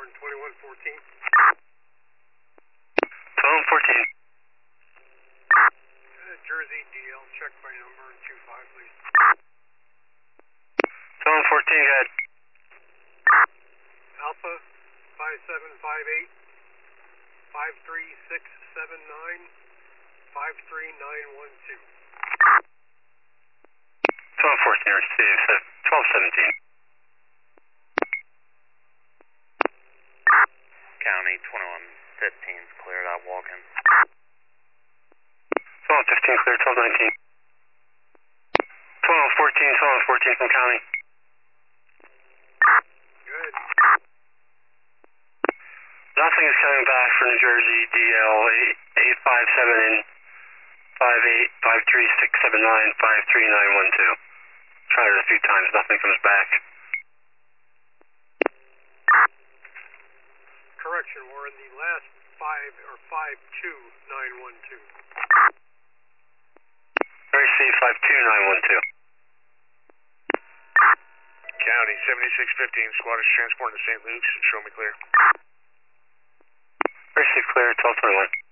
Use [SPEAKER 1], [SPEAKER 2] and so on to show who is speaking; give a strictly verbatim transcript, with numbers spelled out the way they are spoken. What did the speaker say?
[SPEAKER 1] Warren, twenty-one fourteen.
[SPEAKER 2] twenty-one fourteen.
[SPEAKER 1] Uh, Jersey, D L, check by number two five, please.
[SPEAKER 2] twenty-one fourteen, go ahead.
[SPEAKER 1] Alpha, five seven five eight, five three six seven nine, five three nine one two.
[SPEAKER 2] twenty-one fourteen, receive, twelve seventeen.
[SPEAKER 3] County, twenty-one fifteen is cleared, I'll walk in.
[SPEAKER 2] twenty-one fifteen, clear, twelve nineteen. twenty-one fourteen, twenty-one fourteen from County.
[SPEAKER 1] Good.
[SPEAKER 2] Nothing is coming back from New Jersey, D L eight five seven five eight five three six seven nine five three nine one two. Tried it a few times, nothing comes back.
[SPEAKER 1] Correction, Warren, the last five or five two nine one two.
[SPEAKER 2] Receive five two nine one two.
[SPEAKER 4] County, seventy-six fifteen, squad is transporting to Saint Luke's. Show me clear.
[SPEAKER 2] Receive clear, twelve twenty-one.